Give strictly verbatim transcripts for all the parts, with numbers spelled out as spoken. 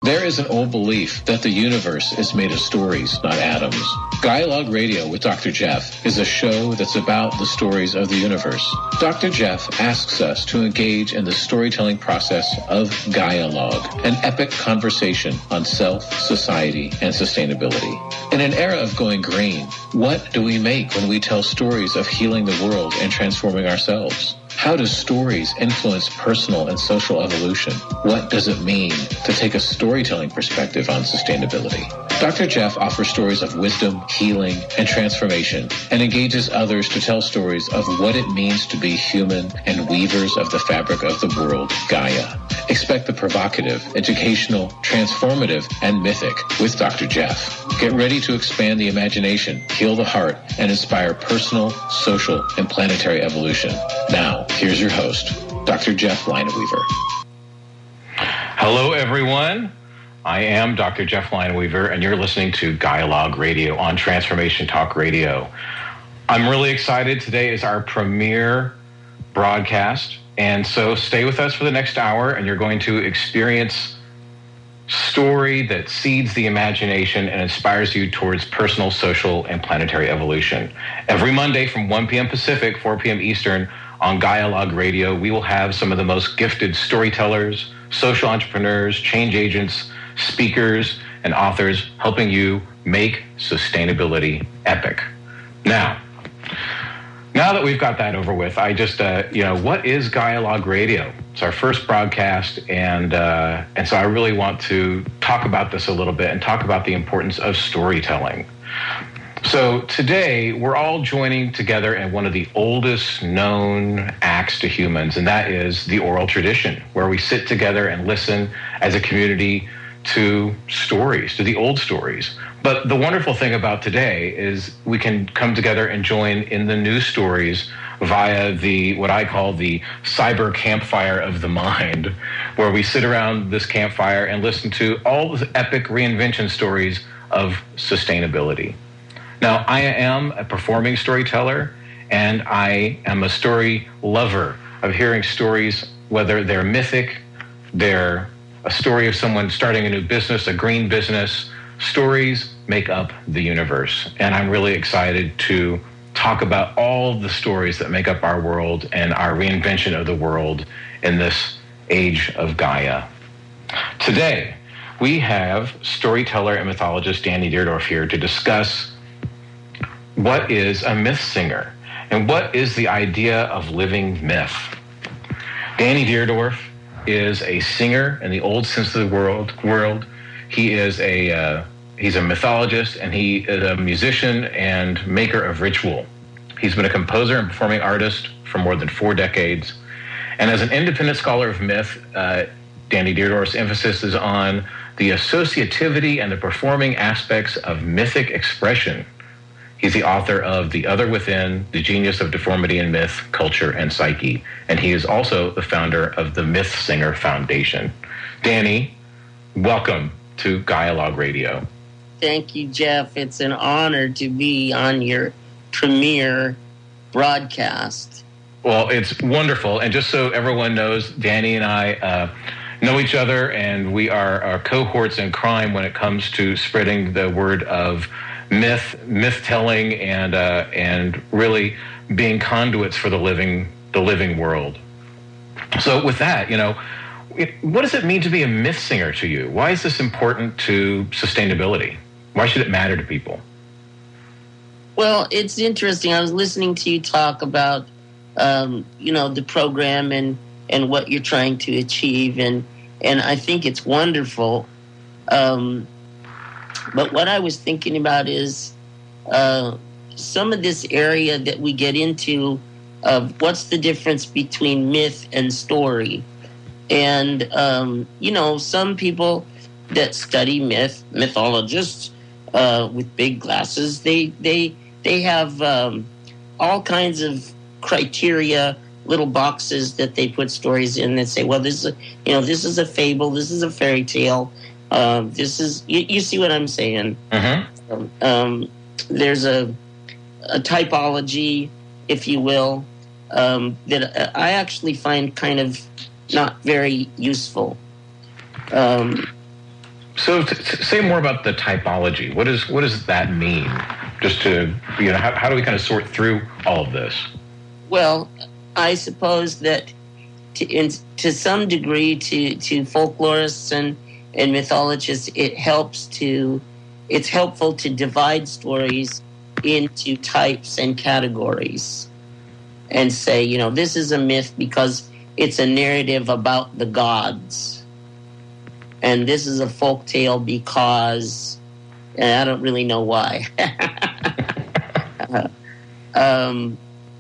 There is an old belief that the universe is made of stories, not atoms. Dialogue Radio with Doctor Jeff is a show that's about the stories of the universe. Doctor Jeff asks us to engage in the storytelling process of Gaialogue, an epic conversation on self, society, and sustainability. In an era of going green, what do we make when we tell stories of healing the world and transforming ourselves? How do stories influence personal and social evolution? What does it mean to take a storytelling perspective on sustainability? Doctor Jeff offers stories of wisdom, healing, and transformation, and engages others to tell stories of what it means to be human and weavers of the fabric of the world, Gaia. Expect the provocative, educational, transformative, and mythic with Doctor Jeff. Get ready to expand the imagination, heal the heart, and inspire personal, social, and planetary evolution. Now, here's your host, Doctor Jeff Lineweaver. Hello, everyone. I am Doctor Jeff Lineweaver, and you're listening to Dialogue Radio on Transformation Talk Radio. I'm really excited. Today is our premiere broadcast, and so stay with us for the next hour, and you're going to experience story that seeds the imagination and inspires you towards personal, social, and planetary evolution. Every Monday from one p.m. Pacific, four p.m. Eastern, on Dialogue Radio, we will have some of the most gifted storytellers, social entrepreneurs, change agents, speakers, and authors helping you make sustainability epic. Now, now that we've got that over with, I just, uh, you know, what is Dialogue Radio? It's our first broadcast, and uh, and so I really want to talk about this a little bit and talk about the importance of storytelling. So today, we're all joining together in one of the oldest known acts to humans, and that is the oral tradition, where we sit together and listen as a community to stories, to the old stories. But the wonderful thing about today is we can come together and join in the new stories via the, what I call the cyber campfire of the mind, where we sit around this campfire and listen to all the epic reinvention stories of sustainability. Now, I am a performing storyteller, and I am a story lover of hearing stories, whether they're mythic, they're a story of someone starting a new business, a green business. Stories make up the universe, and I'm really excited to talk about all the stories that make up our world and our reinvention of the world in this age of Gaia. Today, we have storyteller and mythologist Danny Deerdorf here to discuss what is a myth singer and what is the idea of living myth. Danny Deerdorf is a singer in the old sense of the world. world. He is a uh, he's a mythologist, and he is a musician and maker of ritual. He's been a composer and performing artist for more than four decades. And as an independent scholar of myth, uh, Danny Deerdorf's emphasis is on the associativity and the performing aspects of mythic expression. He's the author of The Other Within, The Genius of Deformity in Myth, Culture, and Psyche. And he is also the founder of the Myth Singer Foundation. Danny, welcome to Dialogue Radio. Thank you, Jeff. It's an honor to be on your premiere broadcast. Well, it's wonderful. And just so everyone knows, Danny and I uh, know each other, and we are, are cohorts in crime when it comes to spreading the word of myth, myth-telling, and uh, and really being conduits for the living the living world. So with that, you know, it, what does it mean to be a myth singer to you? Why is this important to sustainability? Why should it matter to people? Well, it's interesting. I was listening to you talk about, um, you know, the program and, and what you're trying to achieve, and and I think it's wonderful. Um, But what I was thinking about is uh, some of this area that we get into of what's the difference between myth and story. And, um, you know, some people that study myth, mythologists uh, with big glasses, they they they have um, all kinds of criteria, little boxes that they put stories in that say, well, this is a, you know, this is a fable, this is a fairy tale. Uh, this is, you, you see what I'm saying? Mm-hmm. Um, um, there's a, a typology, if you will, um, that I actually find kind of not very useful. Um, So t- t- say more about the typology. What is what does that mean? Just to, you know, how, how do we kind of sort through all of this? Well, I suppose that to, in, to some degree to, to folklorists and, and mythologists, it helps to, it's helpful to divide stories into types and categories and say, you know, this is a myth because it's a narrative about the gods. And this is a folk tale because, and I don't really know why. um,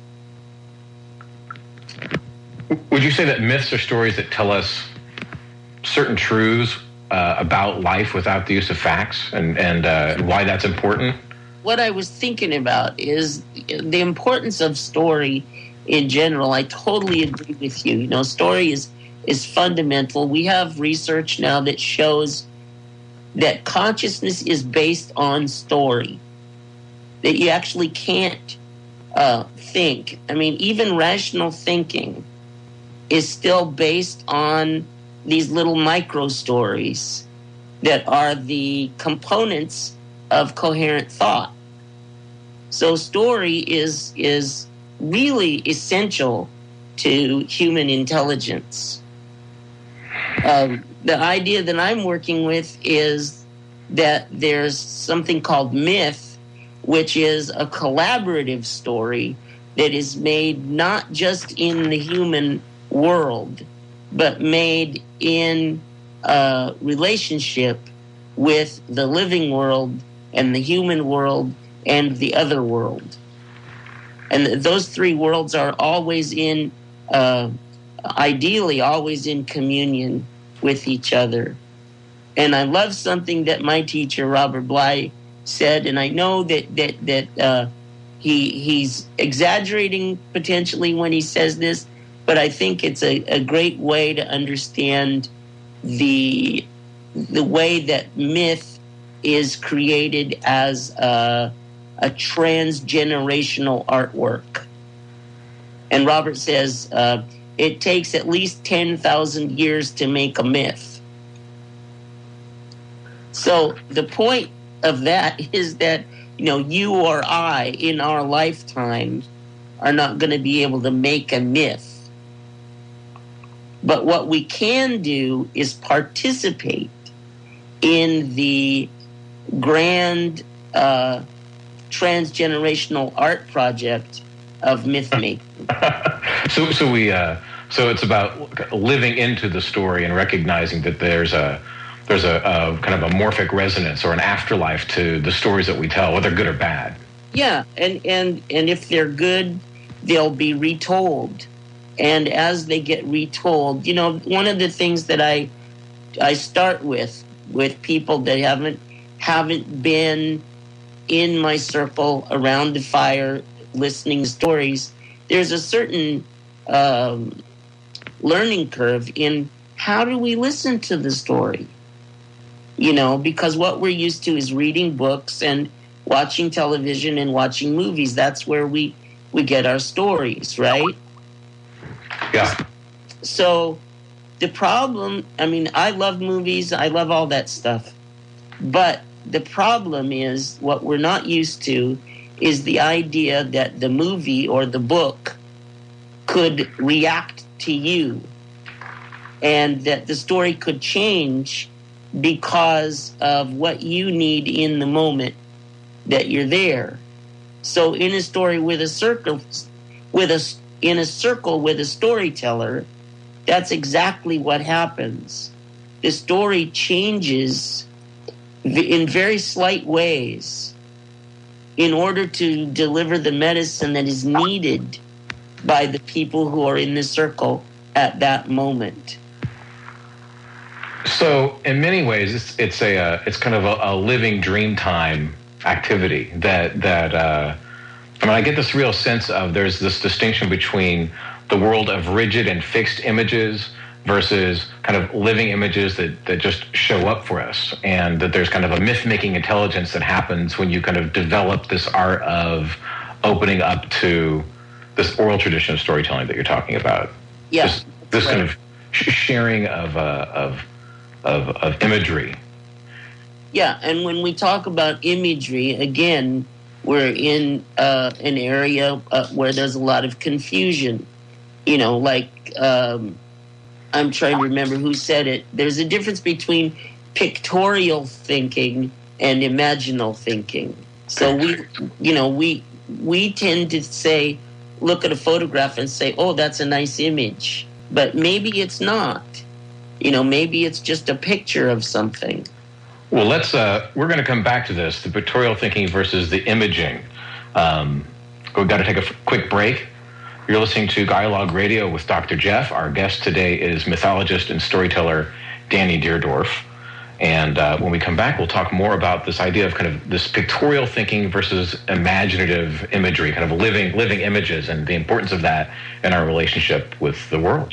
Would you say that myths are stories that tell us certain truths uh, about life without the use of facts, and, and uh, why that's important? What I was thinking about is the importance of story in general. I totally agree with you. You know, story is, is fundamental. We have research now that shows that consciousness is based on story, that you actually can't uh, think. I mean, even rational thinking is still based on these little micro stories that are the components of coherent thought. So story is is really essential to human intelligence. Um, the idea that I'm working with is that there's something called myth, which is a collaborative story that is made not just in the human world, but made in a relationship with the living world and the human world and the other world. And those three worlds are always in, uh, ideally, always in communion with each other. And I love something that my teacher, Robert Bly, said, and I know that that that uh, he he's exaggerating potentially when he says this, but I think it's a, a great way to understand the the way that myth is created as a, a transgenerational artwork. And Robert says uh, it takes at least ten thousand years to make a myth. So the point of that is that, you know, you or I in our lifetime are not going to be able to make a myth. But what we can do is participate in the grand uh, transgenerational art project of myth making. so, so we, uh, so it's about living into the story and recognizing that there's a there's a, a kind of a morphic resonance or an afterlife to the stories that we tell, whether good or bad. Yeah, and and and if they're good, they'll be retold. And as they get retold, you know, one of the things that I I start with with people that haven't haven't been in my circle around the fire listening to stories, there's a certain um, learning curve in how do we listen to the story? You know, because what we're used to is reading books and watching television and watching movies. That's where we, we get our stories, right? Yeah. So the problem, I mean, I love movies. I love all that stuff. But the problem is what we're not used to is the idea that the movie or the book could react to you and that the story could change because of what you need in the moment that you're there. So in a story with a circle, with a in a circle with a storyteller, that's exactly what happens. The story changes in very slight ways in order to deliver the medicine that is needed by the people who are in the circle at that moment. So, in many ways, it's it's a uh, it's kind of a, a living dream time activity that that uh, I mean, I get this real sense of there's this distinction between the world of rigid and fixed images versus kind of living images that, that just show up for us, and that there's kind of a myth-making intelligence that happens when you kind of develop this art of opening up to this oral tradition of storytelling that you're talking about. Yeah, this, this right. kind of sharing of uh, of Of, of imagery. Yeah, and when we talk about imagery, again, we're in uh, an area uh, where there's a lot of confusion. You know, like, um, I'm trying to remember who said it. There's a difference between pictorial thinking and imaginal thinking. So we, you know, we we tend to say, look at a photograph and say, oh, that's a nice image. But maybe it's not. You know, maybe it's just a picture of something. Well, let's. Uh, we're going to come back to this: the pictorial thinking versus the imaging. Um, we've got to take a f- quick break. You're listening to Dialogue Radio with Doctor Jeff. Our guest today is mythologist and storyteller Danny Deerdorf. And uh, when we come back, we'll talk more about this idea of kind of this pictorial thinking versus imaginative imagery, kind of living living images, and the importance of that in our relationship with the world.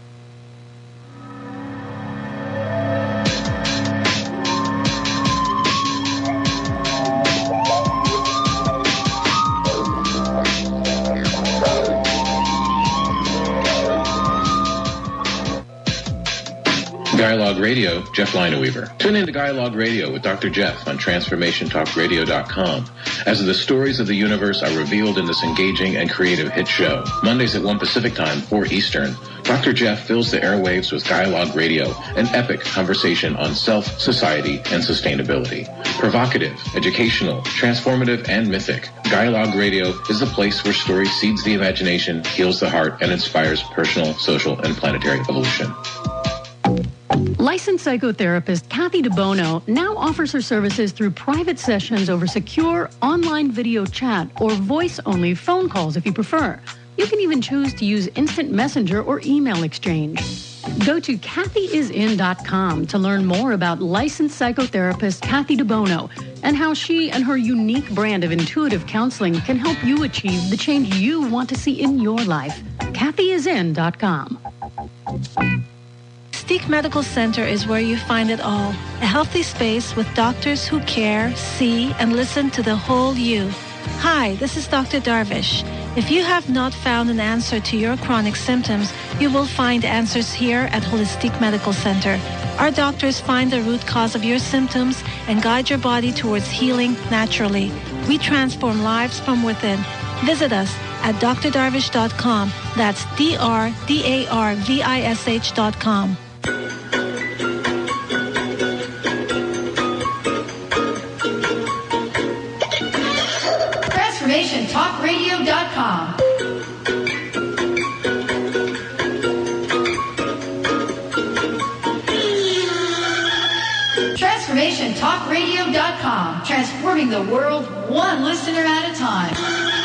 Dialogue Radio, Jeff Lineweaver. Tune in to Dialogue Radio with Doctor Jeff on Transformation Talk Radio dot com as the stories of the universe are revealed in this engaging and creative hit show. Mondays at one Pacific Time, four Eastern, Doctor Jeff fills the airwaves with Dialogue Radio, an epic conversation on self, society, and sustainability. Provocative, educational, transformative, and mythic, Dialogue Radio is the place where story seeds the imagination, heals the heart, and inspires personal, social, and planetary evolution. Licensed psychotherapist Kathy DeBono now offers her services through private sessions over secure online video chat or voice-only phone calls if you prefer. You can even choose to use instant messenger or email exchange. Go to Kathy Is In dot com to learn more about licensed psychotherapist Kathy DeBono and how she and her unique brand of intuitive counseling can help you achieve the change you want to see in your life. Kathy Is In dot com. Holistic Medical Center is where you find it all. A healthy space with doctors who care, see, and listen to the whole you. Hi, this is Doctor Darvish. If you have not found an answer to your chronic symptoms, you will find answers here at Holistic Medical Center. Our doctors find the root cause of your symptoms and guide your body towards healing naturally. We transform lives from within. Visit us at D R darvish dot com. That's D R D A R V I S H dot com. Transformation Talk Radio dot com. Transformation Talk Radio dot com. Transforming the world one listener at a time.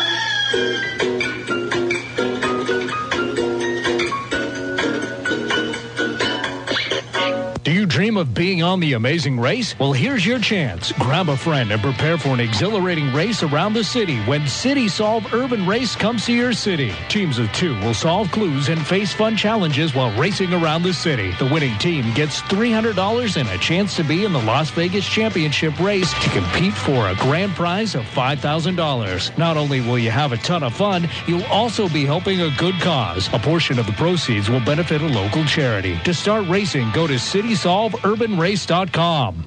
Do you dream of being on The Amazing Race? Well, here's your chance. Grab a friend and prepare for an exhilarating race around the city when City Solve Urban Race comes to your city. Teams of two will solve clues and face fun challenges while racing around the city. The winning team gets three hundred dollars and a chance to be in the Las Vegas Championship race to compete for a grand prize of five thousand dollars. Not only will you have a ton of fun, you'll also be helping a good cause. A portion of the proceeds will benefit a local charity. To start racing, go to City Solve Urban Race dot com.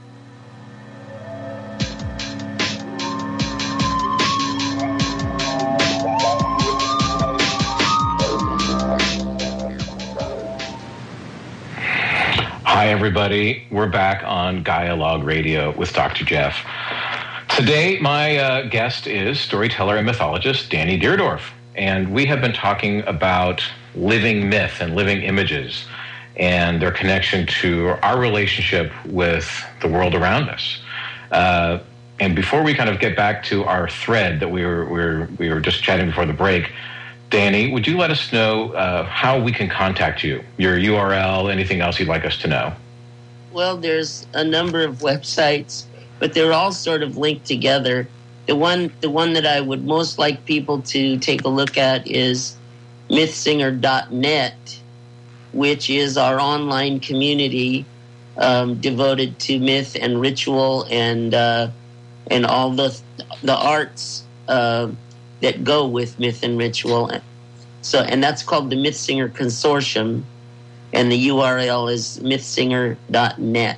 Hi, everybody. We're back on Dialogue Radio with Doctor Jeff. Today, my uh, guest is storyteller and mythologist Danny Deerdorf, and we have been talking about living myth and living images and their connection to our relationship with the world around us. Uh, and before we kind of get back to our thread that we were we were, we were just chatting before the break, Danny, would you let us know uh, how we can contact you, your U R L, anything else you'd like us to know? Well, there's a number of websites, but they're all sort of linked together. The one, the one that I would most like people to take a look at is myth singer dot net, which is our online community um, devoted to myth and ritual and uh, and all the the arts uh, that go with myth and ritual. So, and that's called the Mythsinger Consortium, and the U R L is myth singer dot net.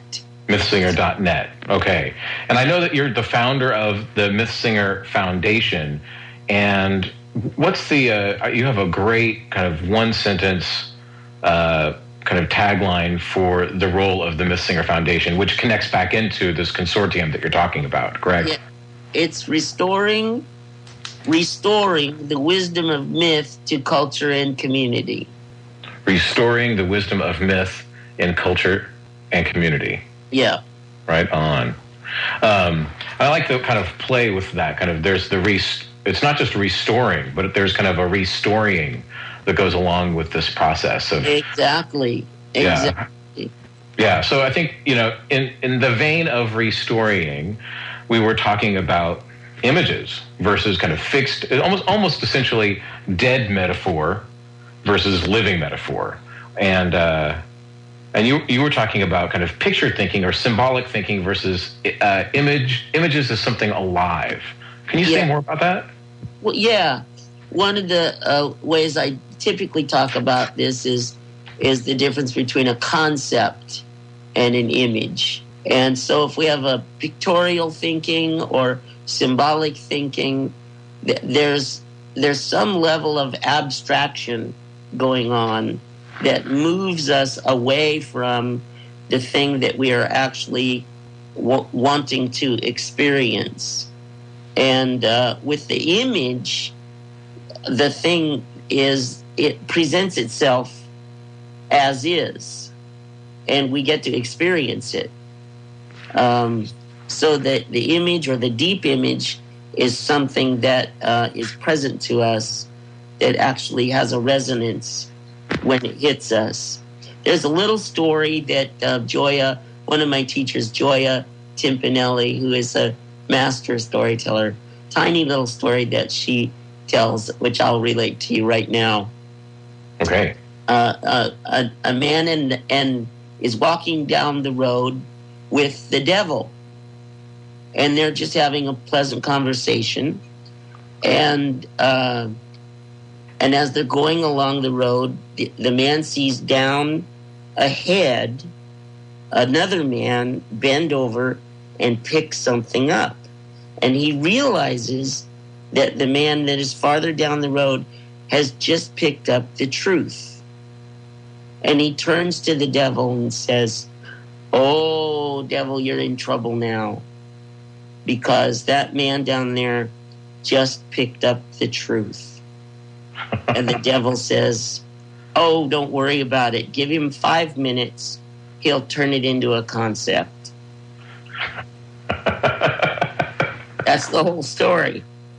mythsinger dot net. Okay. And I know that you're the founder of the Mythsinger Foundation. And what's the, uh, you have a great kind of one sentence uh, kind of tagline for the role of the Mythsinger Foundation, which connects back into this consortium that you're talking about, correct? Yeah. It's restoring, restoring the wisdom of myth to culture and community. Restoring the wisdom of myth in culture and community. Yeah. Right on. Um, I like to kind of play with that. Kind of, there's the rest. It's not just restoring, but there's kind of a restoring that goes along with this process of exactly. Exactly. Yeah. Yeah. So I think, you know, in in the vein of restoring, we were talking about images versus kind of fixed, almost almost essentially dead metaphor versus living metaphor, and. Uh, And you you were talking about kind of picture thinking or symbolic thinking versus uh, image images as something alive. Can you yeah. say more about that? Well, yeah. One of the uh, ways I typically talk about this is is the difference between a concept and an image. And so if we have a pictorial thinking or symbolic thinking, th- there's there's some level of abstraction going on that moves us away from the thing that we are actually w- wanting to experience. And uh, with the image, the thing is, it presents itself as is, and we get to experience it. Um, so that the image or the deep image is something that uh, is present to us that actually has a resonance when it hits us. There's a little story that uh, Joya, one of my teachers, Joya Timpanelli, who is a master storyteller, tiny little story that she tells, which I'll relate to you right now. Okay. Uh, uh, a, a man and and is walking down the road with the devil, and they're just having a pleasant conversation, and uh, and as they're going along the road, the, the man sees down ahead another man bend over and pick something up. And he realizes that the man that is farther down the road has just picked up the truth. And he turns to the devil and says, "Oh, devil, you're in trouble now, because that man down there just picked up the truth." And the devil says, "Oh, don't worry about it. Give him five minutes. He'll turn it into a concept." That's the whole story.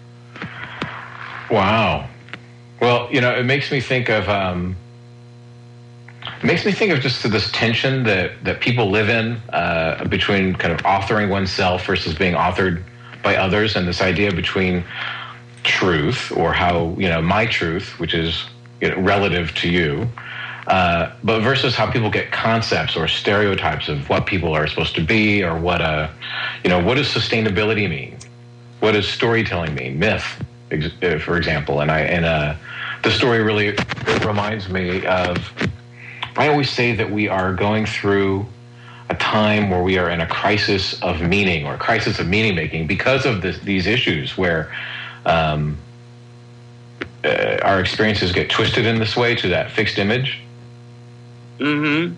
Wow. Well, you know, it makes me think of um, it makes me think of just this tension that that people live in uh, between kind of authoring oneself versus being authored by others, and this idea between truth, or how, you know, my truth, which is, you know, relative to you, uh, but versus how people get concepts or stereotypes of what people are supposed to be, or what a, you know, what does sustainability mean? What does storytelling mean? Myth, for example. And I and uh, the story really reminds me of. I always say that we are going through a time where we are in a crisis of meaning, or a crisis of meaning making, because of this, these issues where. Um, uh, our experiences get twisted in this way to that fixed image. Mm-hmm.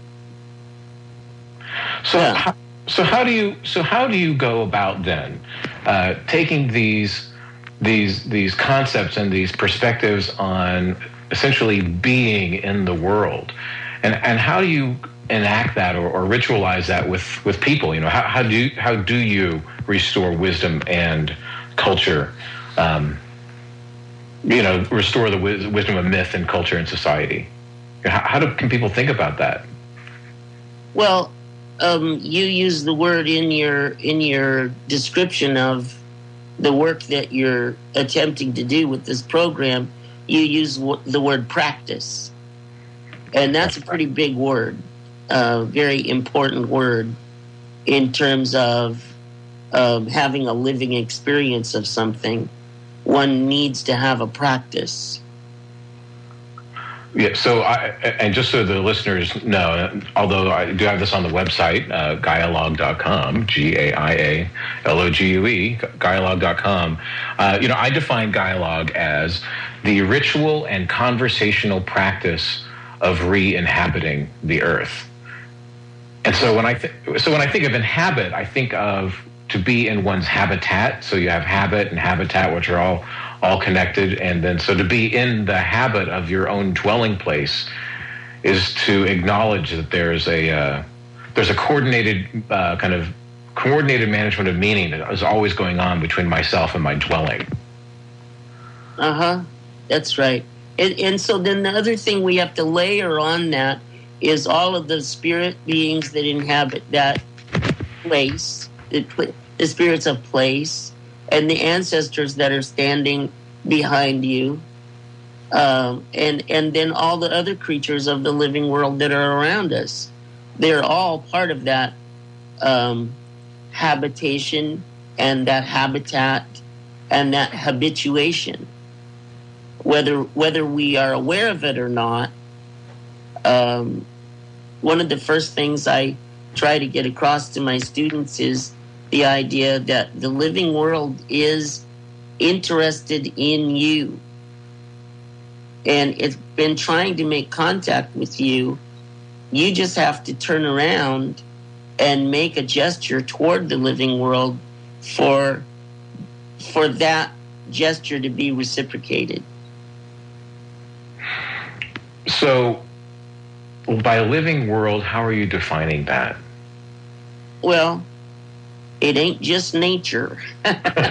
So, Yeah. how, so how do you so how do you go about then uh, taking these these these concepts and these perspectives on essentially being in the world, and and how do you enact that or, or ritualize that with, with people? You know, how, how do you, how do you restore wisdom and culture? Um, you know, restore the wis- wisdom of myth and culture and society. How, how do, can people think about that? Well, um, you use the word in your in your description of the work that you're attempting to do with this program. You use w- the word practice, and that's a pretty big word, a very important word in terms of um, having a living experience of something. One needs to have a practice. Yeah, so I, and just so the listeners know, although I do have this on the website, uh, Gaialog dot com, G A I A L O G U E, Gaialog dot com, uh, you know, I define Gaialog as the ritual and conversational practice of re-inhabiting the earth. And so when I th- so when I think of inhabit, I think of to be in one's habitat. So you have habit and habitat, which are all all connected. And then so to be in the habit of your own dwelling place is to acknowledge that there's a uh, there's a coordinated uh, kind of coordinated management of meaning that is always going on between myself and my dwelling. Uh-huh. That's right. And, and so then the other thing we have to layer on that is all of the spirit beings that inhabit that place, the, the spirits of place, and the ancestors that are standing behind you, um, and and then all the other creatures of the living world that are around us. They're all part of that um, habitation and that habitat and that habituation. Whether whether we are aware of it or not, um, one of the first things I try to get across to my students is the idea that the living world is interested in you. And it's been trying to make contact with you. You just have to turn around and make a gesture toward the living world for, for that gesture to be reciprocated. So, by living world, how are you defining that? Well, it ain't just nature. um,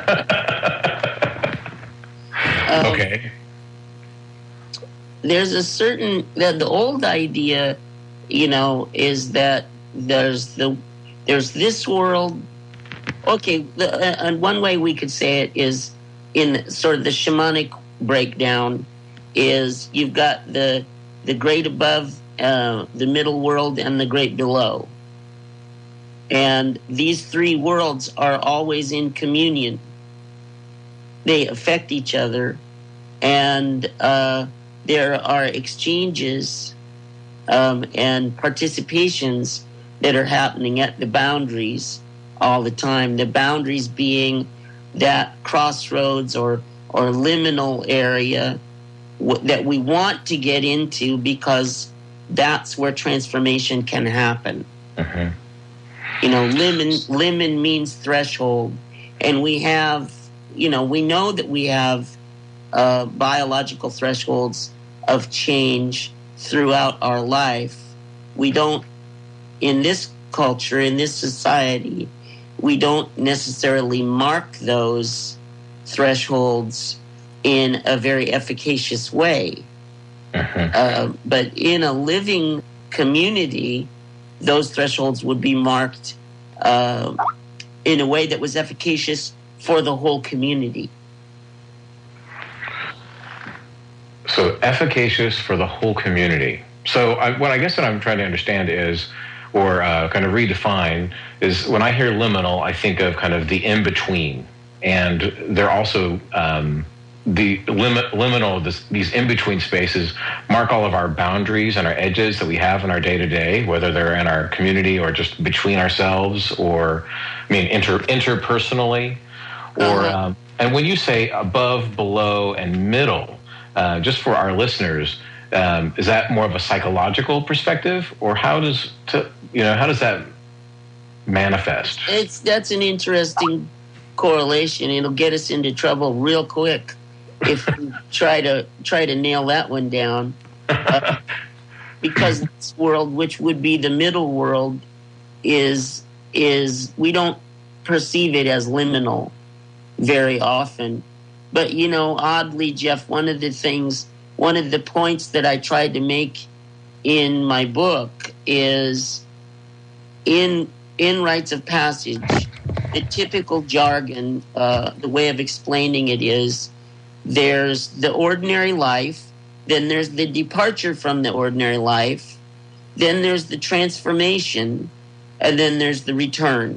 okay. There's a certain that the old idea, you know, is that there's the there's this world. Okay, the, uh, and one way we could say it is in sort of the shamanic breakdown is you've got the the great above, uh, the middle world, and the great below. And these three worlds are always in communion. They affect each other, and uh, there are exchanges um, and participations that are happening at the boundaries all the time. The boundaries being that crossroads or, or liminal area w- that we want to get into because that's where transformation can happen. Uh-huh. You know, limen, limen means threshold. And we have, you know, we know that we have uh, biological thresholds of change throughout our life. We don't, in this culture, in this society, we don't necessarily mark those thresholds in a very efficacious way. Uh-huh. Uh, but in a living community, those thresholds would be marked uh, in a way that was efficacious for the whole community. So efficacious for the whole community. So I, what I guess what I'm trying to understand is, or uh, kind of redefine, is when I hear liminal, I think of kind of the in-between. And they're also um, the lim- liminal, this, these in-between spaces mark all of our boundaries and our edges that we have in our day-to-day, whether they're in our community or just between ourselves or, I mean, inter- interpersonally. Or Uh-huh. um, and when you say above, below, and middle, uh, just for our listeners, um, is that more of a psychological perspective, or how does to you know how does that manifest? It's that's an interesting correlation. It'll get us into trouble real quick if we try to try to nail that one down. Uh, because this world, which would be the middle world, is is we don't perceive it as liminal very often. But, you know, oddly, Jeff, one of the things, one of the points that I tried to make in my book is in in rites of passage, the typical jargon, uh, the way of explaining it is there's the ordinary life, then there's the departure from the ordinary life, then there's the transformation, and then there's the return.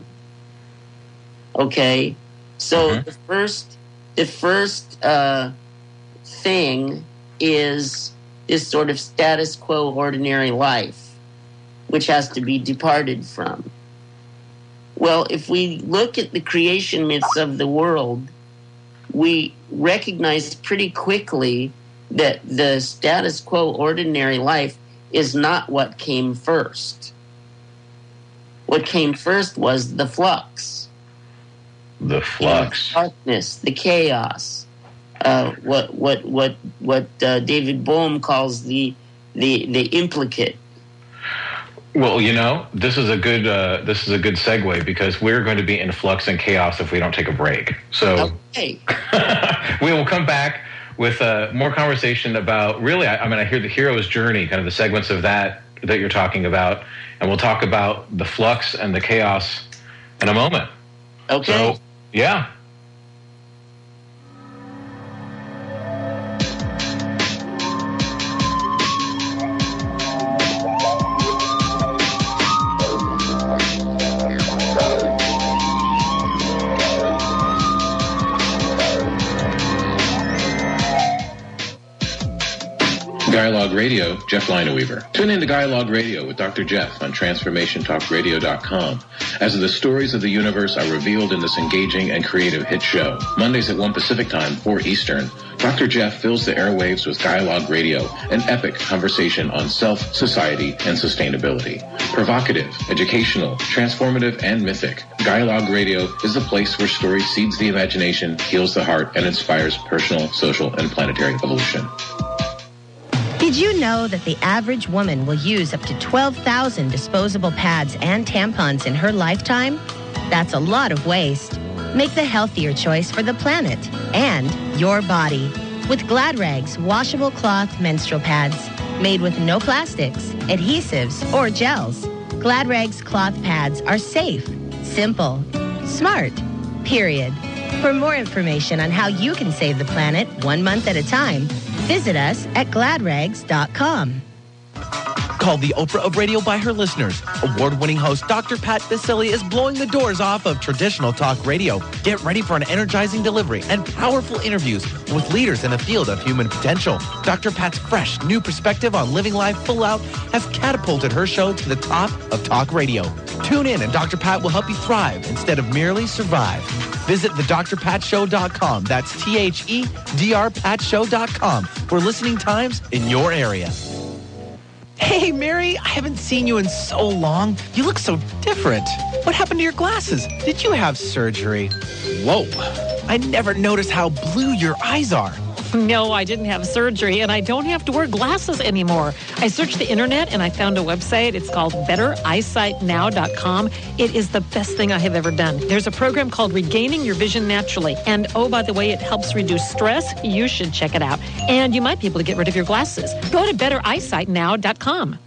Okay? So Mm-hmm. the first the first uh, thing is this sort of status quo ordinary life, which has to be departed from. Well, if we look at the creation myths of the world, we recognize pretty quickly that the status quo ordinary life is not what came first. What came first was the flux. The flux. The darkness, the chaos. Uh, what what what what uh, David Bohm calls the the the implicate. Well, you know, this is a good uh, this is a good segue, because we're going to be in flux and chaos if we don't take a break. So okay. We will come back with uh, more conversation about, really, I, I mean, I hear the hero's journey, kind of the segments of that that you're talking about, and we'll talk about the flux and the chaos in a moment. Okay. So, yeah. Dialogue Radio, Jeff Lineweaver. Tune in to Dialogue Radio with Doctor Jeff on Transformation Talk Radio dot com as the stories of the universe are revealed in this engaging and creative hit show. Mondays at one Pacific Time, four Eastern, Doctor Jeff fills the airwaves with Dialogue Radio, an epic conversation on self, society, and sustainability. Provocative, educational, transformative, and mythic, Dialogue Radio is the place where story seeds the imagination, heals the heart, and inspires personal, social, and planetary evolution. Did you know that the average woman will use up to twelve thousand disposable pads and tampons in her lifetime? That's a lot of waste. Make the healthier choice for the planet and your body with Glad Rags washable cloth menstrual pads made with no plastics, adhesives, or gels. Glad Rags cloth pads are safe, simple, smart, period. For more information on how you can save the planet one month at a time, visit us at glad rags dot com. Called the Oprah of radio by her listeners, award-winning host Doctor Pat Baccili is blowing the doors off of traditional talk radio. Get ready for an energizing delivery and powerful interviews with leaders in the field of human potential. Doctor Pat's fresh, new perspective on living life full out has catapulted her show to the top of talk radio. Tune in and Doctor Pat will help you thrive instead of merely survive. Visit the dr pat show dot com. That's T H E D R pat show dot com for listening times in your area. Hey, Mary, I haven't seen you in so long. You look so different. What happened to your glasses? Did you have surgery? Whoa. I never noticed how blue your eyes are. No, I didn't have surgery, and I don't have to wear glasses anymore. I searched the internet, and I found a website. It's called better eyesight now dot com. It is the best thing I have ever done. There's a program called Regaining Your Vision Naturally. And, oh, by the way, it helps reduce stress. You should check it out. And you might be able to get rid of your glasses. Go to better eyesight now dot com.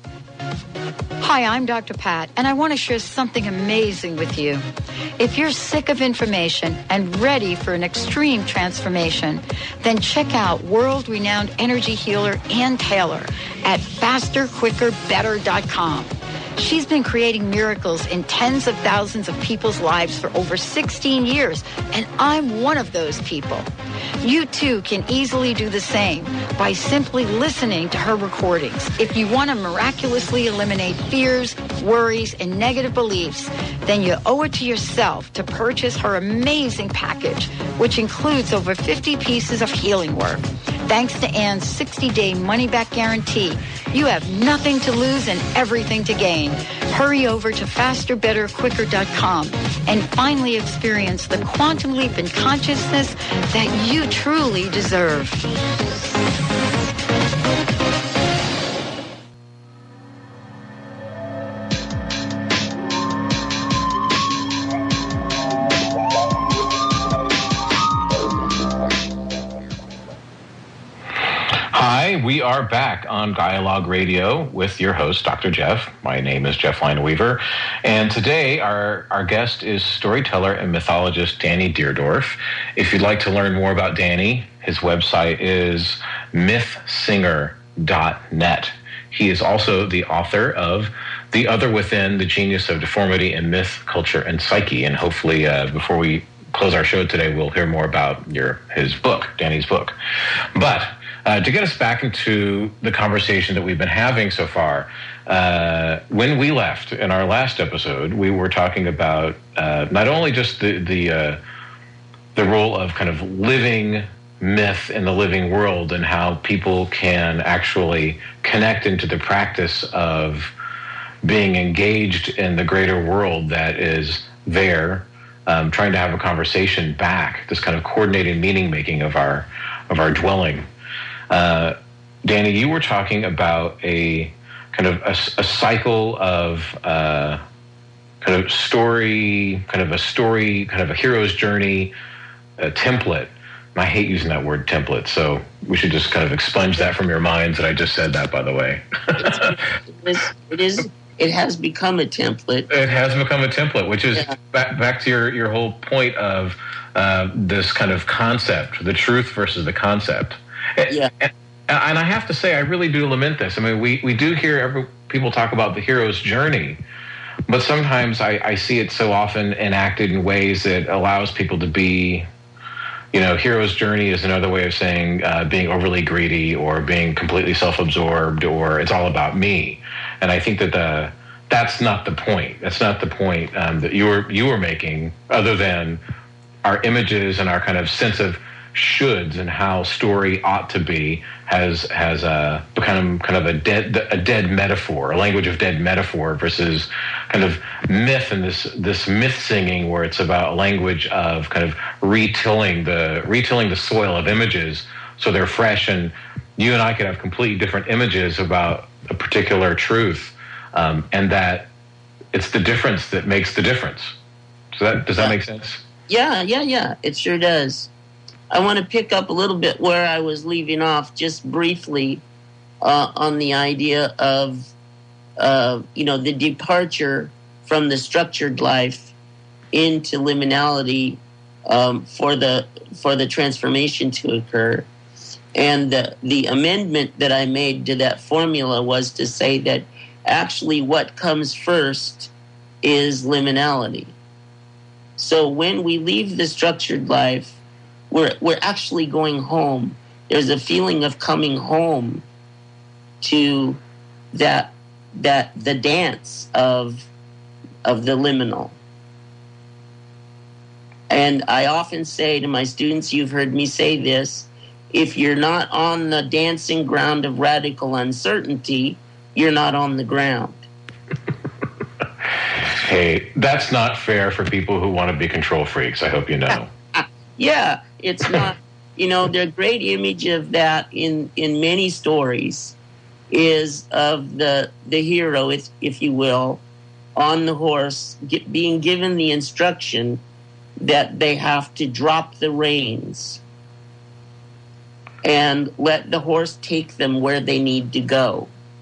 Hi, I'm Doctor Pat, and I want to share something amazing with you. If you're sick of information and ready for an extreme transformation, then check out world-renowned energy healer Ann Taylor at faster quicker better dot com. She's been creating miracles in tens of thousands of people's lives for over sixteen years, and I'm one of those people. You too can easily do the same by simply listening to her recordings. If you want to miraculously eliminate fears, worries, and negative beliefs, then you owe it to yourself to purchase her amazing package, which includes over fifty pieces of healing work. Thanks to Ann's sixty-day money-back guarantee, you have nothing to lose and everything to gain. Hurry over to faster better quicker dot com and finally experience the quantum leap in consciousness that you truly deserve. Hi, we are back on Dialogue Radio with your host, Doctor Jeff. My name is Jeff Lineweaver, and today our, our guest is storyteller and mythologist Danny Deerdorf. If you'd like to learn more about Danny, his website is myth singer dot net. He is also the author of The Other Within, The Genius of Deformity in Myth, Culture, and Psyche, and hopefully uh, before we close our show today, we'll hear more about your his book, Danny's book. But uh, to get us back into the conversation that we've been having so far, uh, when we left in our last episode, we were talking about uh, not only just the the uh, the role of kind of living myth in the living world and how people can actually connect into the practice of being engaged in the greater world that is there, um, trying to have a conversation back, this kind of coordinated meaning making of our of our dwelling. Uh, Danny, you were talking about a kind of a, a cycle of uh, kind of story, kind of a story, kind of a hero's journey, a template. I hate using that word template, so we should just kind of expunge that from your minds that I just said that, by the way. it, is, it is. It has become a template. It has become a template, which is yeah. back, back to your, your whole point of uh, this kind of concept, the truth versus the concept. Yeah. And, and I have to say, I really do lament this. I mean, we, we do hear every, people talk about the hero's journey, but sometimes I, I see it so often enacted in ways that allows people to be, you know, hero's journey is another way of saying uh, being overly greedy or being completely self-absorbed or it's all about me. And I think that the that's not the point. That's not the point um, that you were you were making, other than our images and our kind of sense of shoulds and how story ought to be has has uh, become kind of a dead a dead metaphor, a language of dead metaphor versus kind of myth and this this myth singing where it's about a language of kind of retilling the retilling the soil of images so they're fresh, and you and I could have completely different images about a particular truth, um, and that it's the difference that makes the difference. So that does that yeah. make sense? Yeah, yeah, yeah. It sure does. I want to pick up a little bit where I was leaving off, just briefly, uh, on the idea of, uh, you know, the departure from the structured life into liminality um, for the for the transformation to occur. And the, the amendment that I made to that formula was to say that actually what comes first is liminality. So when we leave the structured life, we're we're actually going home. There's a feeling of coming home to that that the dance of of the liminal. And I often say to my students, you've heard me say this, if you're not on the dancing ground of radical uncertainty, you're not on the ground. Hey, that's not fair for people who want to be control freaks, I hope you know. Yeah, it's not. You know, the great image of that in, in many stories is of the the hero, if, if you will, on the horse, get, being given the instruction that they have to drop the reins and let the horse take them where they need to go.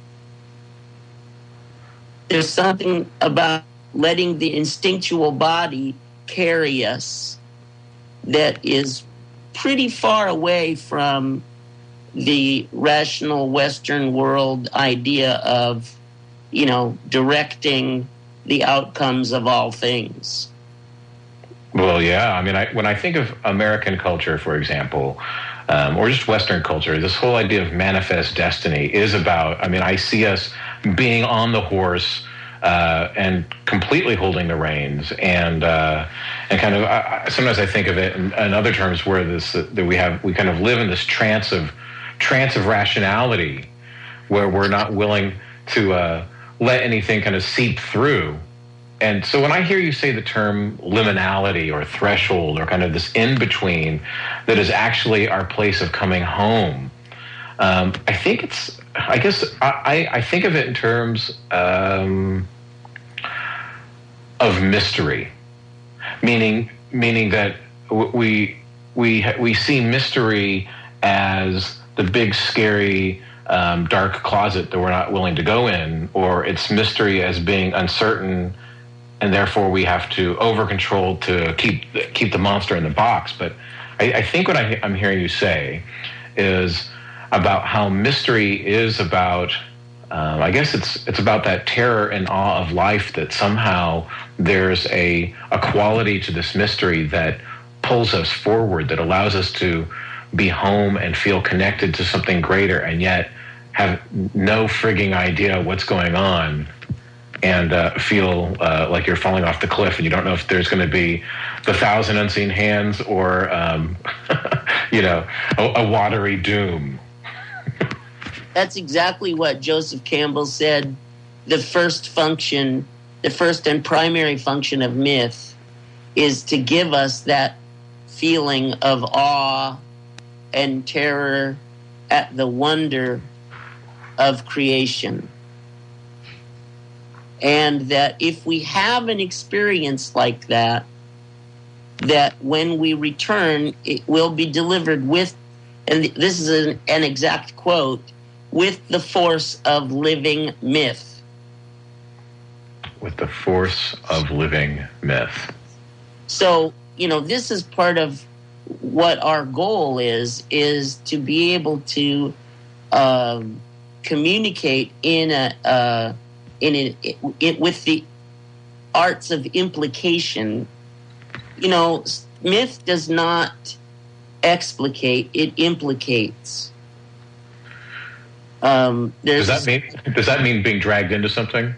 There's something about letting the instinctual body carry us that is pretty far away from the rational Western world idea of, you know, directing the outcomes of all things. Well, yeah. I mean, I, when I think of American culture, for example, um, or just Western culture, this whole idea of manifest destiny is about, I mean, I see us being on the horse uh, and completely holding the reins, and uh, and kind of uh, sometimes I think of it in, in other terms where this uh, that we have we kind of live in this trance of trance of rationality, where we're not willing to uh, let anything kind of seep through. And so when I hear you say the term liminality or threshold or kind of this in-between that is actually our place of coming home, um, I think it's, I guess I, I think of it in terms um, of mystery, meaning meaning that we we we see mystery as the big scary um, dark closet that we're not willing to go in, or it's mystery as being uncertain, and therefore we have to over-control to keep keep the monster in the box. But I, I think what I, I'm hearing you say is about how mystery is about, um, I guess it's it's about that terror and awe of life, that somehow there's a, a quality to this mystery that pulls us forward, that allows us to be home and feel connected to something greater, and yet have no frigging idea what's going on, and uh, feel uh, like you're falling off the cliff, and you don't know if there's going to be the thousand unseen hands or, um, you know, a, a watery doom. That's exactly what Joseph Campbell said. The first function, the first and primary function of myth is to give us that feeling of awe and terror at the wonder of creation. And that if we have an experience like that, that when we return, it will be delivered with, and this is an, an exact quote, with the force of living myth. With the force of living myth. So, you know, this is part of what our goal is, is to be able to um, communicate in a, uh, in a, it, it, with the arts of implication. You know, myth does not explicate, it implicates. Um, does that mean does that mean being dragged into something?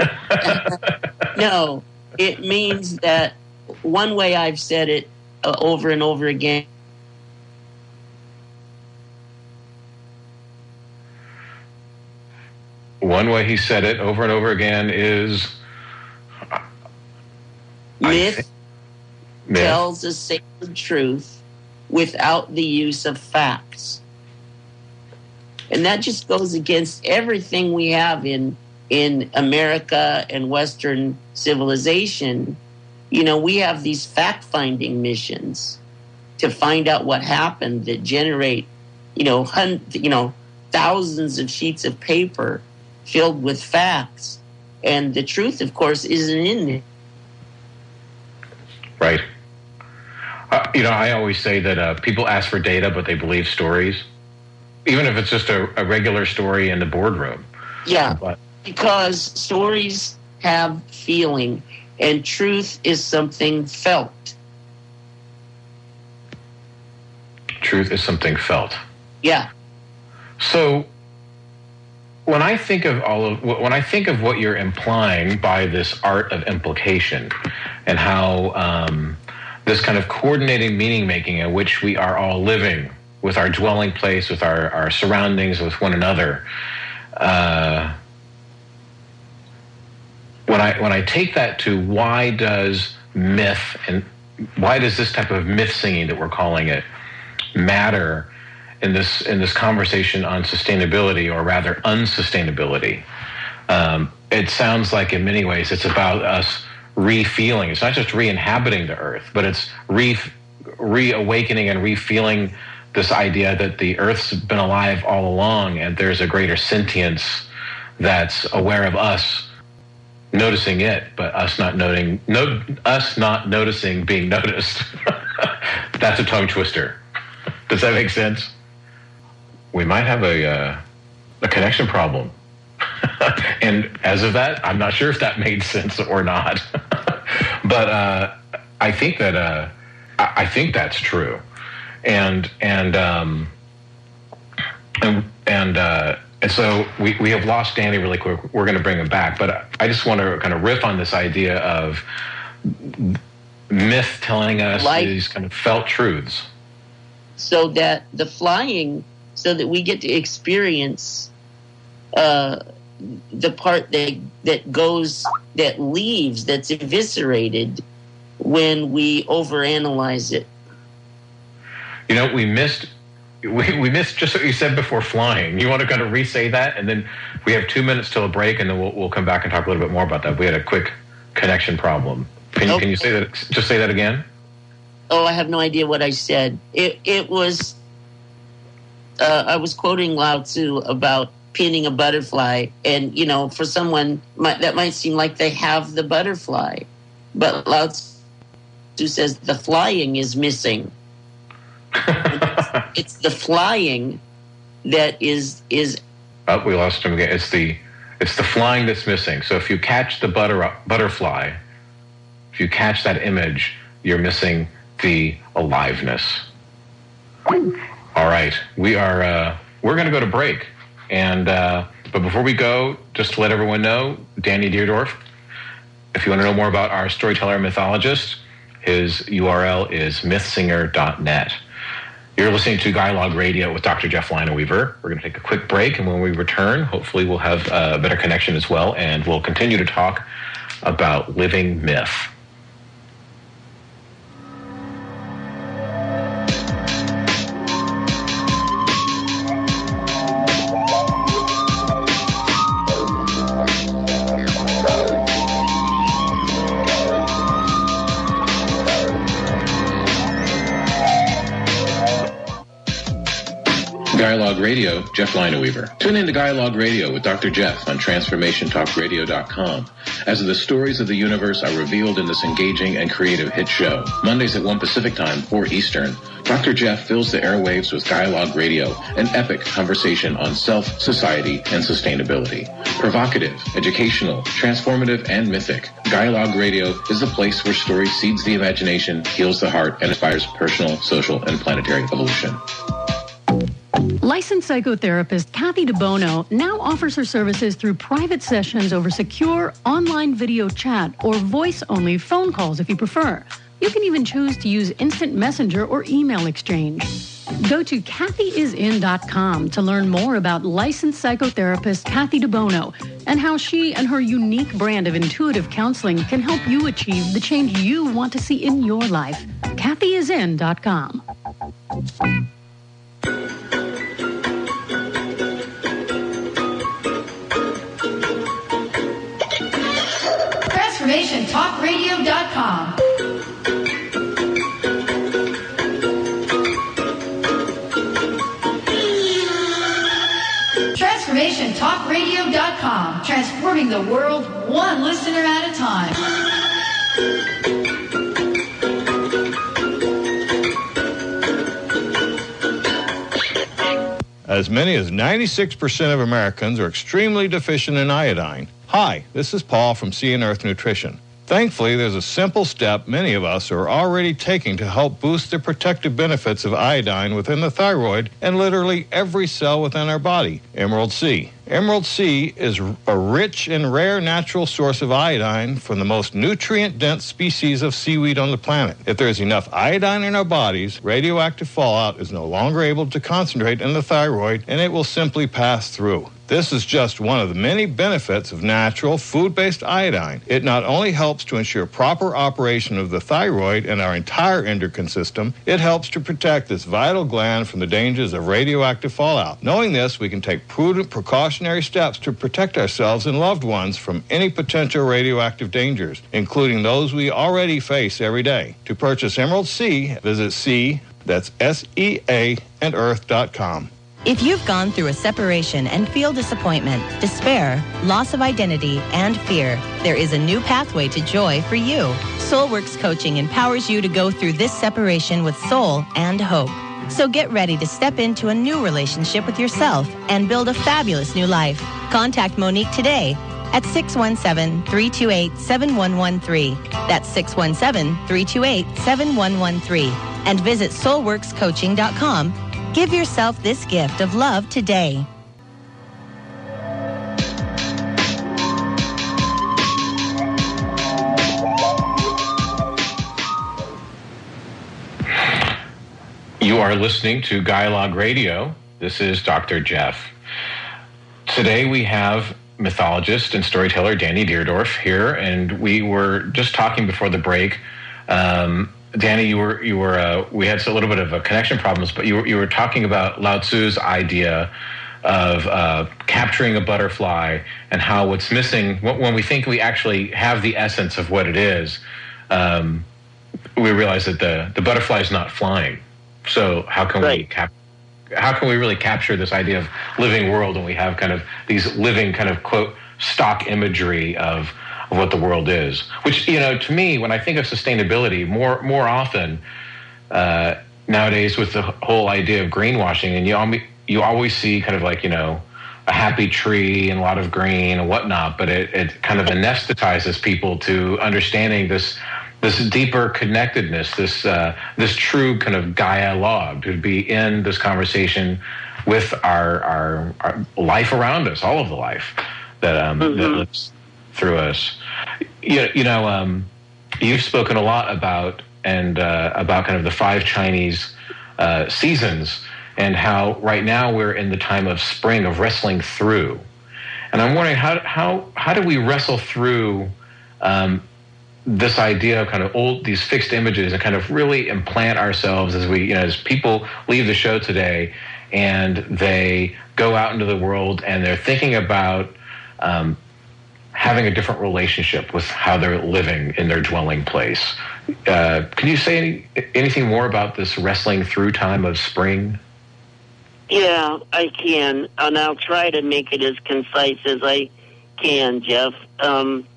No, it means that one way I've said it uh, over and over again. One way he said it over and over again is myth, myth tells a sacred truth without the use of facts. And that just goes against everything we have in in America and Western civilization. You know, we have these fact-finding missions to find out what happened that generate, you know, hun- you know, thousands of sheets of paper filled with facts. And the truth, of course, isn't in there. Right. Uh, you know, I always say that uh, people ask for data, but they believe stories. Even if it's just a, a regular story in the boardroom. Yeah, but. Because stories have feeling, and truth is something felt. Truth is something felt. Yeah. So, when I think of all of when I think of what you're implying by this art of implication, and how um, this kind of coordinating meaning making in which we are all living with our dwelling place, with our, our surroundings, with one another. Uh, when I when I take that to why does myth and why does this type of myth singing that we're calling it matter in this in this conversation on sustainability, or rather unsustainability? Um, it sounds like in many ways it's about us re-feeling. It's not just re-inhabiting the earth, but it's re reawakening and re-feeling this idea that the Earth's been alive all along, and there's a greater sentience that's aware of us, noticing it, but us not noting, no, us not noticing being noticed. That's a tongue twister. Does that make sense? We might have a uh, a connection problem, and as of that, I'm not sure if that made sense or not. But uh, I think that uh, I think that's true. And and um, and and, uh, and so we, we have lost Danny really quick. We're going to bring him back, but I just want to kind of riff on this idea of myth telling us like, these kind of felt truths, so that the flying, so that we get to experience uh, the part that that goes that leaves that's eviscerated when we overanalyze it. You know, we missed, we, we missed just what you said before flying. You want to kind of re-say that? And then we have two minutes till a break, and then we'll, we'll come back and talk a little bit more about that. We had a quick connection problem. Can you, okay. can you say that, just say that again? Oh, I have no idea what I said. It, it was, uh, I was quoting Lao Tzu about pinning a butterfly. And, you know, for someone, might, that might seem like they have the butterfly. But Lao Tzu says the flying is missing. it's, it's the flying that is is. Oh, we lost him again. It's the it's the flying that's missing. So if you catch the butter, butterfly, if you catch that image, you're missing the aliveness. All right, we are. Uh, we're going to go to break, and uh, but before we go, just to let everyone know, Danny Deerdorf. If you want to know more about our storyteller mythologist, his U R L is mythsinger dot net. You're listening to Dialogue Radio with Doctor Jeff Lineweaver. We're going to take a quick break, and when we return, hopefully we'll have a better connection as well, and we'll continue to talk about living myth. Dialogue Radio, Jeff Lineweaver. Tune in to Dialogue Radio with Doctor Jeff on transformation talk radio dot com as the stories of the universe are revealed in this engaging and creative hit show. Mondays at one Pacific Time, four Eastern, Doctor Jeff fills the airwaves with Dialogue Radio, an epic conversation on self, society, and sustainability. Provocative, educational, transformative, and mythic, Dialogue Radio is the place where story seeds the imagination, heals the heart, and inspires personal, social, and planetary evolution. Licensed psychotherapist Kathy DeBono now offers her services through private sessions over secure online video chat or voice-only phone calls if you prefer. You can even choose to use instant messenger or email exchange. Go to kathy is in dot com to learn more about licensed psychotherapist Kathy DeBono and how she and her unique brand of intuitive counseling can help you achieve the change you want to see in your life. kathy is in dot com. transformation talk radio dot com. transformation talk radio dot com. Transforming the world one listener at a time. As many as ninety-six percent of Americans are extremely deficient in iodine. Hi, this is Paul from Sea and Earth Nutrition. Thankfully, there's a simple step many of us are already taking to help boost the protective benefits of iodine within the thyroid and literally every cell within our body, Emerald Sea. Emerald Sea is a rich and rare natural source of iodine from the most nutrient-dense species of seaweed on the planet. If there is enough iodine in our bodies, radioactive fallout is no longer able to concentrate in the thyroid, and it will simply pass through. This is just one of the many benefits of natural food-based iodine. It not only helps to ensure proper operation of the thyroid and our entire endocrine system, it helps to protect this vital gland from the dangers of radioactive fallout. Knowing this, we can take prudent precautionary steps to protect ourselves and loved ones from any potential radioactive dangers, including those we already face every day. To purchase Emerald Sea, visit Sea, that's S E A, and earth dot com. If you've gone through a separation and feel disappointment, despair, loss of identity, and fear, there is a new pathway to joy for you. Soulworks Coaching empowers you to go through this separation with soul and hope. So get ready to step into a new relationship with yourself and build a fabulous new life. Contact Monique today at six one seven, three two eight, seven one one three. That's six one seven, three two eight, seven one one three. And visit soul works coaching dot com. Give yourself this gift of love today. You are listening to Dialogue Radio. This is Doctor Jeff. Today we have mythologist and storyteller Danny Deerdorf here, and we were just talking before the break. Um, Danny, you were you were uh, we had a little bit of a connection problems, but you were you were talking about Lao Tzu's idea of uh, capturing a butterfly and how what's missing when we think we actually have the essence of what it is, um, we realize that the the butterfly is not flying. So how can right. we cap? How can we really capture this idea of living world when we have kind of these living kind of quote stock imagery of of what the world is? Which, you know, to me, when I think of sustainability, more more often uh, nowadays with the whole idea of greenwashing, and you you always see kind of like, you know, a happy tree and a lot of green and whatnot, but it, it kind of anesthetizes people to understanding this this deeper connectedness, this uh, this true kind of dialogue, to be in this conversation with our our, our life around us, all of the life that um, mm-hmm. that lives through us. You, you know, um, you've spoken a lot about and uh, about kind of the five Chinese uh, seasons, and how right now we're in the time of spring, of wrestling through. And I'm wondering, how how how do we wrestle through um, this idea of kind of old, these fixed images, and kind of really implant ourselves as we, you know, as people leave the show today and they go out into the world and they're thinking about um, having a different relationship with how they're living in their dwelling place. Uh, can you say any, anything more about this wrestling through time of spring? Yeah, I can, and I'll try to make it as concise as I can, Jeff. Um,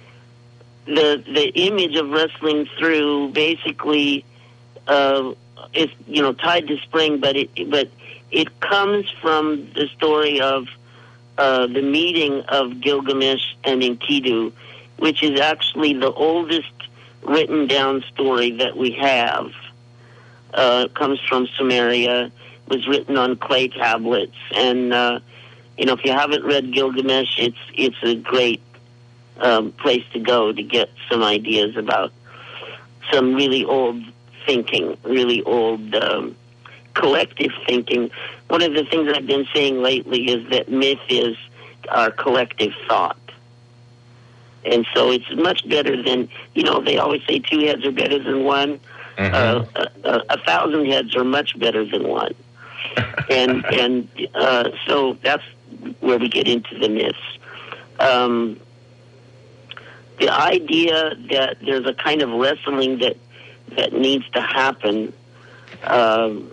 the the image of wrestling through basically uh, is, you know, tied to spring, but it but it comes from the story of uh, the meeting of Gilgamesh and Enkidu, which is actually the oldest written down story that we have. Uh, it comes from Sumeria. Was written on clay tablets, and uh, you know, if you haven't read Gilgamesh, it's it's a great um, place to go to get some ideas about some really old thinking, really old um, collective thinking. One of the things I've been saying lately is that myth is our collective thought, and so it's much better than, you know, they always say two heads are better than one. Mm-hmm. Uh, a, a thousand heads are much better than one. and and uh, so that's where we get into the myths. Um, the idea that there's a kind of wrestling that that needs to happen. Um,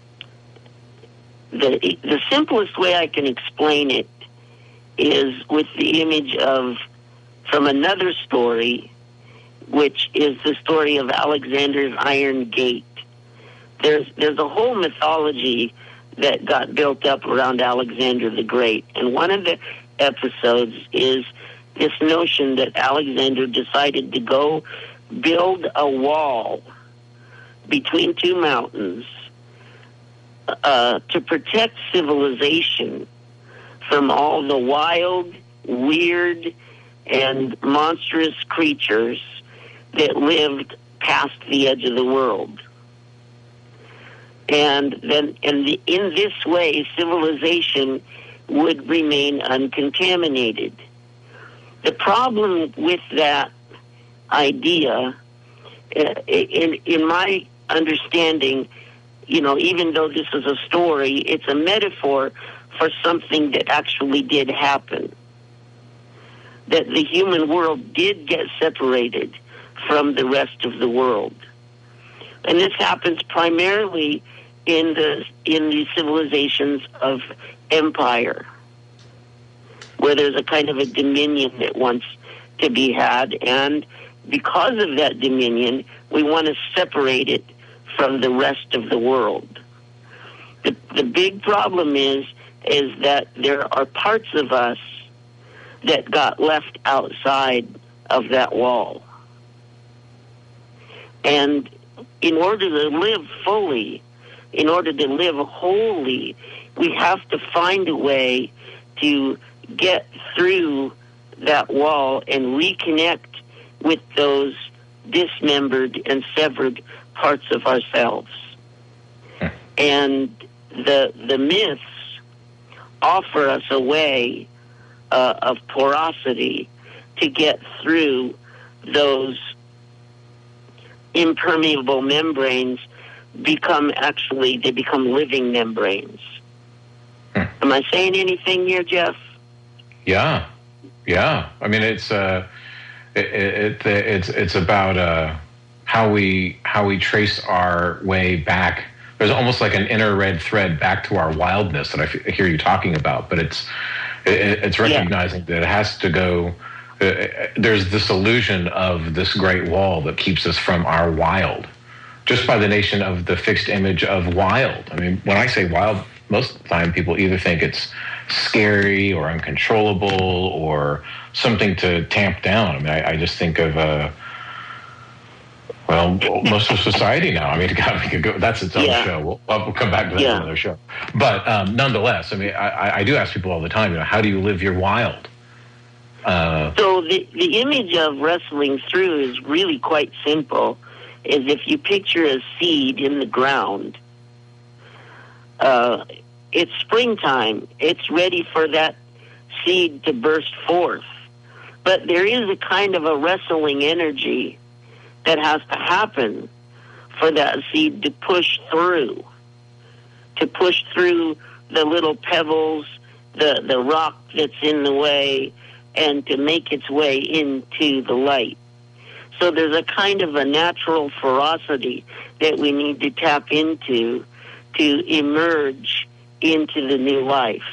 the the simplest way I can explain it is with the image of from another story, which is the story of Alexander's Iron Gate. There's there's a whole mythology that got built up around Alexander the Great. And one of the episodes is this notion that Alexander decided to go build a wall between two mountains uh, to protect civilization from all the wild, weird, and monstrous creatures that lived past the edge of the world. And then, and the, in this way, civilization would remain uncontaminated. The problem with that idea, uh, in, in my understanding, you know, even though this is a story, it's a metaphor for something that actually did happen. That the human world did get separated from the rest of the world. And this happens primarily in the in the civilizations of empire, where there's a kind of a dominion that wants to be had, and because of that dominion, we want to separate it from the rest of the world. The, the big problem is is that there are parts of us that got left outside of that wall. And in order to live fully, in order to live wholly, we have to find a way to get through that wall and reconnect with those dismembered and severed parts of ourselves. And the the myths offer us a way uh, of porosity to get through those impermeable membranes. Become actually, they become living membranes. Hmm. Am I saying anything here, Jeff? Yeah, yeah. I mean, it's uh, it, it, it it's it's about uh, how we how we trace our way back. There's almost like an inner red thread back to our wildness that I f- hear you talking about. But it's it, it's recognizing yeah. that it has to go. Uh, there's this illusion of this great wall that keeps us from our wild. Just by the nation of the fixed image of wild. I mean, when I say wild, most of the time people either think it's scary or uncontrollable or something to tamp down. I mean, I, I just think of, uh, Well, most of society now. I mean, God, we could go, that's its own Yeah. show. We'll, we'll come back to that Yeah. on another show. But um, nonetheless, I mean, I, I do ask people all the time, you know, how do you live your wild? Uh, So the, the image of wrestling through is really quite simple. Is if you picture a seed in the ground, uh, it's springtime. It's ready for that seed to burst forth. But there is a kind of a wrestling energy that has to happen for that seed to push through, to push through the little pebbles, the, the rock that's in the way, and to make its way into the light. So there's a kind of a natural ferocity that we need to tap into to emerge into the new life.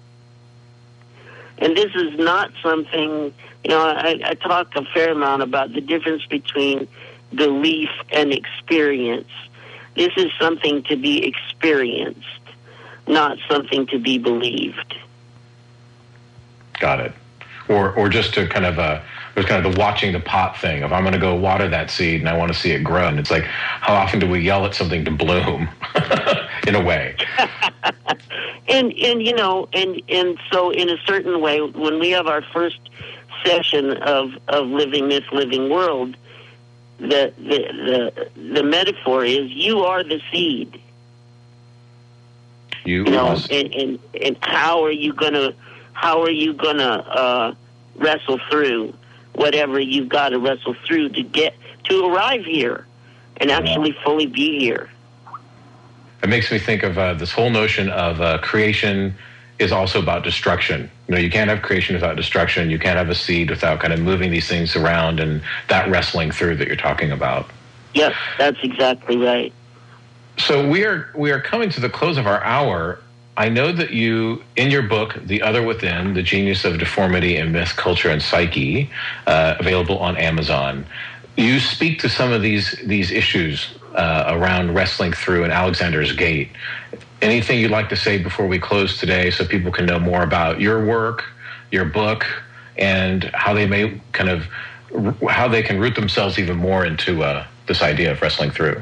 And this is not something, you know, I, I talk a fair amount about the difference between belief and experience. This is something to be experienced, not something to be believed. got it. Or or just to kind of, uh, it was kind of the watching the pot thing. If I'm going to go water that seed and I want to see it grow, and it's like, how often do we yell at something to bloom in a way? And, and you know, and, and so in a certain way, when we have our first session of, of Living This Living World, the, the, the, the metaphor is you are the seed. You, you know, must. and, and, and how are you going to, how are you going to uh, wrestle through whatever you've got to wrestle through to get, to arrive here and actually fully be here? It makes me think of uh, this whole notion of uh, creation is also about destruction. You know, you can't have creation without destruction. You can't have a seed without kind of moving these things around and that wrestling through that you're talking about. Yes, that's exactly right. So we are we are coming to the close of our hour. I know that you, in your book, The Other Within, The Genius of Deformity in Myth, Culture, and Psyche, uh, available on Amazon, you speak to some of these these issues uh, around wrestling through in Alexander's Gate. Anything you'd like to say before we close today so people can know more about your work, your book, and how they may kind of, how they can root themselves even more into uh, this idea of wrestling through?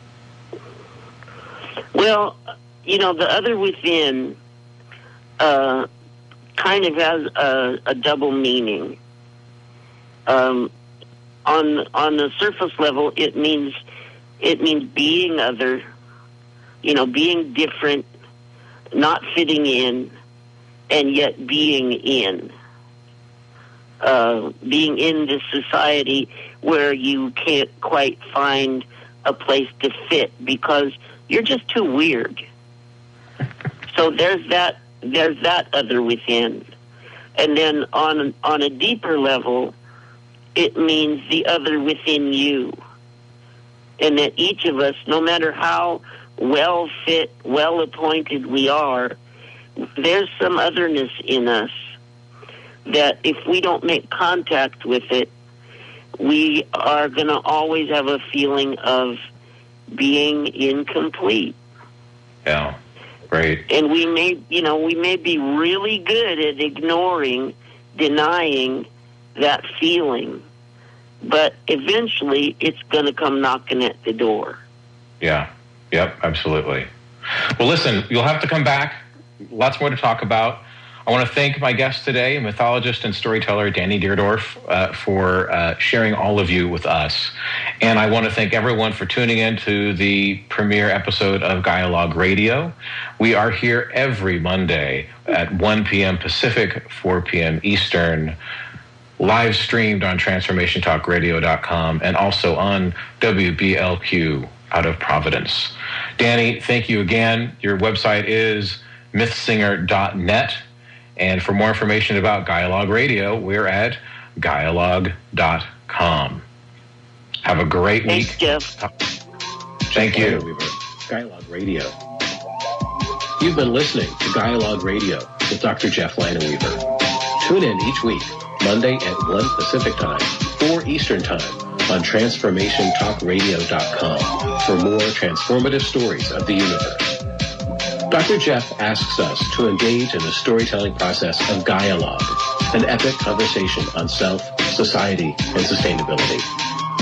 Well, you know, The Other Within uh, kind of has a, a double meaning. Um, on on the surface level, it means it means being other, you know, being different, not fitting in, and yet being in. Uh, being in this society where you can't quite find a place to fit because you're just too weird. So there's that there's that other within. And then on on a deeper level, it means the other within you. And that each of us, no matter how well fit, well appointed we are, there's some otherness in us that if we don't make contact with it, we are going to always have a feeling of being incomplete. Yeah, great. And we may, you know, we may be really good at ignoring, denying that feeling, but eventually it's going to come knocking at the door. Yeah, yep, absolutely. Well, listen, you'll have to come back. Lots more to talk about. I want to thank my guest today, mythologist and storyteller Danny Deerdorf, uh, for uh, sharing all of you with us. And I want to thank everyone for tuning in to the premiere episode of Dialogue Radio. We are here every Monday at one p.m. Pacific, four p.m. Eastern, live streamed on transformation talk radio dot com and also on W B L Q out of Providence. Danny, thank you again. Your website is myth singer dot net. And for more information about Dialogue Radio, we're at dialogue dot com. Have a great week. Thanks, Jeff. Thank you. Dialogue Radio. You've been listening to Dialogue Radio with Doctor Jeff Lineweaver. Tune in each week, Monday at one Pacific Time, four Eastern Time, on transformation talk radio dot com for more transformative stories of the universe. Doctor Jeff asks us to engage in the storytelling process of dialogue, an epic conversation on self, society, and sustainability.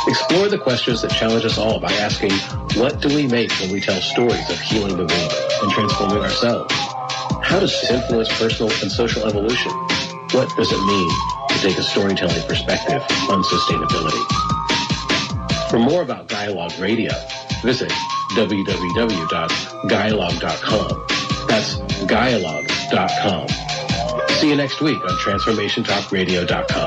Explore the questions that challenge us all by asking, what do we make when we tell stories of healing the wound and transforming ourselves? How does it influence personal and social evolution? What does it mean to take a storytelling perspective on sustainability? For more about Dialogue Radio, visit w w w dot dialogue dot com. That's dialogue dot com. See you next week on transformation talk radio dot com.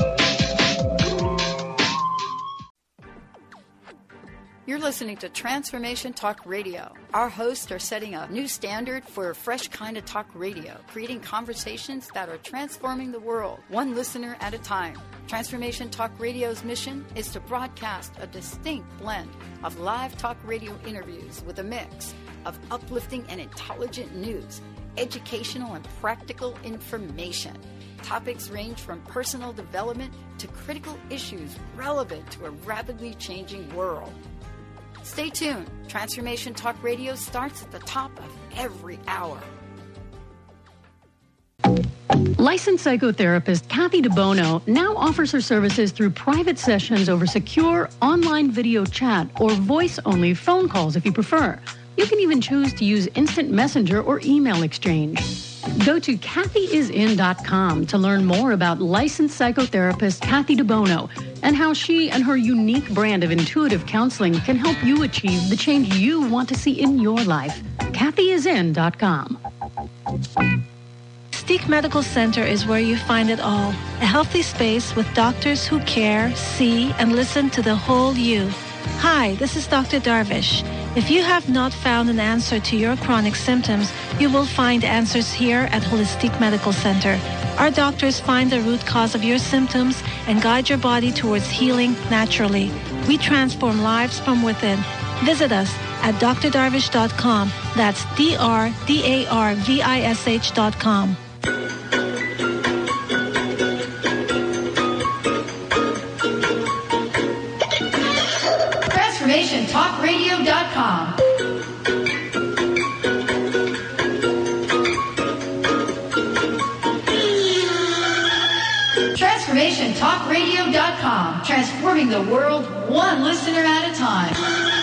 You're listening to Transformation Talk Radio. Our hosts are setting a new standard for a fresh kind of talk radio, creating conversations that are transforming the world, one listener at a time. Transformation Talk Radio's mission is to broadcast a distinct blend of live talk radio interviews with a mix of uplifting and intelligent news, educational and practical information. Topics range from personal development to critical issues relevant to a rapidly changing world. Stay tuned. Transformation Talk Radio starts at the top of every hour. Licensed psychotherapist Kathy DeBono now offers her services through private sessions over secure online video chat or voice-only phone calls if you prefer. You can even choose to use instant messenger or email exchange. Go to kathy is in dot com to learn more about licensed psychotherapist Kathy DeBono and how she and her unique brand of intuitive counseling can help you achieve the change you want to see in your life. kathy is in dot com. Mystique Medical Center is where you find it all. A healthy space with doctors who care, see, and listen to the whole you. Hi, this is Doctor Darvish. If you have not found an answer to your chronic symptoms, you will find answers here at Holistic Medical Center. Our doctors find the root cause of your symptoms and guide your body towards healing naturally. We transform lives from within. Visit us at d r darvish dot com. That's D R D A R V I S H dot com. transformation talk radio dot com. transformation talk radio dot com. Transforming the world one listener at a time.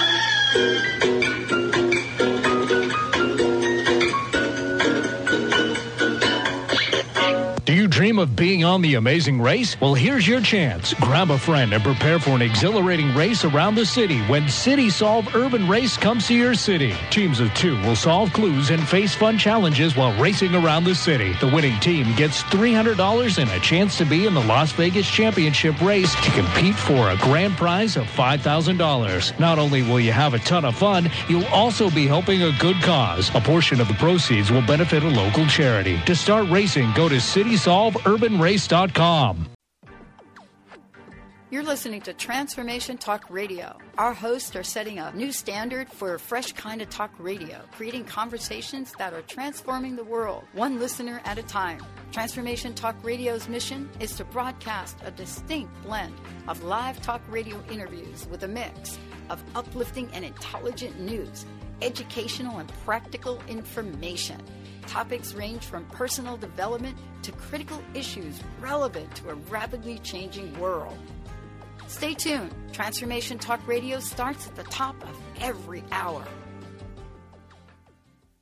Do you dream of being on The Amazing Race? Well, here's your chance. Grab a friend and prepare for an exhilarating race around the city when City Solve Urban Race comes to your city. Teams of two will solve clues and face fun challenges while racing around the city. The winning team gets three hundred dollars and a chance to be in the Las Vegas Championship race to compete for a grand prize of five thousand dollars. Not only will you have a ton of fun, you'll also be helping a good cause. A portion of the proceeds will benefit a local charity. To start racing, go to city solve urban race dot com. You're listening to Transformation Talk Radio. Our hosts are setting a new standard for a fresh kind of talk radio, creating conversations that are transforming the world, one listener at a time. Transformation Talk Radio's mission is to broadcast a distinct blend of live talk radio interviews with a mix of uplifting and intelligent news, educational and practical information. Topics range from personal development to critical issues relevant to a rapidly changing world. Stay tuned. Transformation Talk Radio starts at the top of every hour.